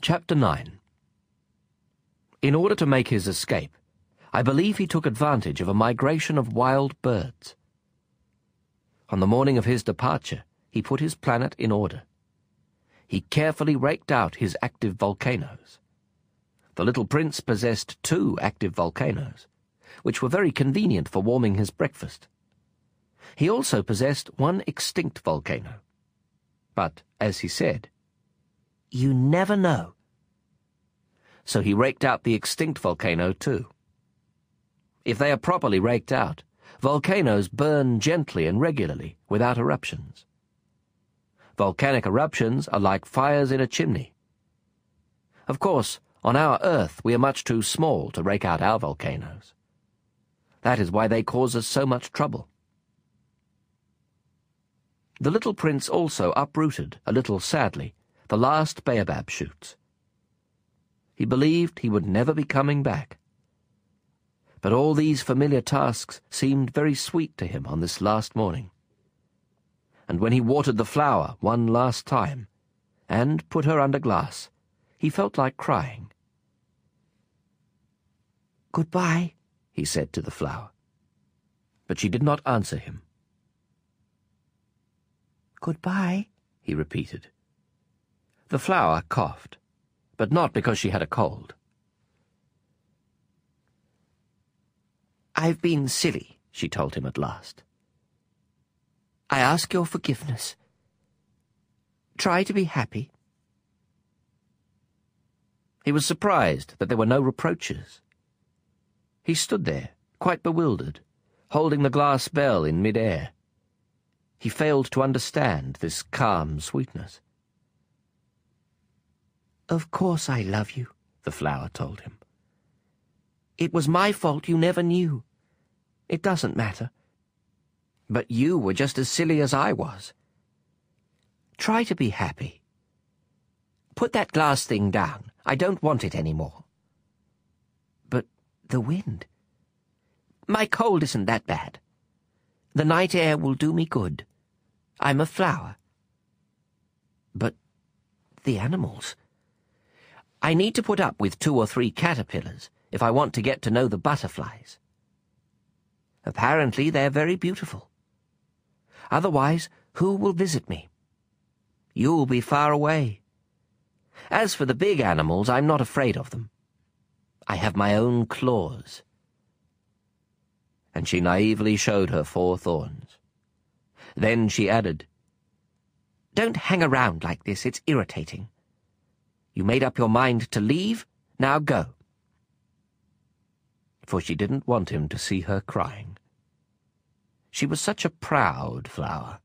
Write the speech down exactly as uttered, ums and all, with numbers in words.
Chapter nine. In order to make his escape, I believe he took advantage of a migration of wild birds. On the morning of his departure, he put his planet in order. He carefully raked out his active volcanoes. The little prince possessed two active volcanoes, which were very convenient for warming his breakfast. He also possessed one extinct volcano. But, as he said, "You never know." So he raked out the extinct volcano too. If they are properly raked out, volcanoes burn gently and regularly, without eruptions. Volcanic eruptions are like fires in a chimney. Of course, on our Earth we are much too small to rake out our volcanoes. That is why they cause us so much trouble. The little prince also uprooted, a little sadly, the last baobab shoots. He believed he would never be coming back. But all these familiar tasks seemed very sweet to him on this last morning. And when he watered the flower one last time, and put her under glass, he felt like crying. "Goodbye," he said to the flower. But she did not answer him. "Goodbye," he repeated. The flower coughed, but not because she had a cold. "I've been silly," she told him at last. "I ask your forgiveness. Try to be happy." He was surprised that there were no reproaches. He stood there, quite bewildered, holding the glass bell in mid-air. He failed to understand this calm sweetness. "Of course I love you," the flower told him. "It was my fault you never knew. It doesn't matter. But you were just as silly as I was. Try to be happy. Put that glass thing down. I don't want it any more." "But the wind—" "My cold isn't that bad. The night air will do me good. I'm a flower." "But the animals—" "I need to put up with two or three caterpillars if I want to get to know the butterflies. Apparently they're very beautiful. Otherwise, who will visit me? You'll be far away. As for the big animals, I'm not afraid of them. I have my own claws." And she naively showed her four thorns. Then she added, "Don't hang around like this, it's irritating. You made up your mind to leave, now go." For she didn't want him to see her crying. She was such a proud flower.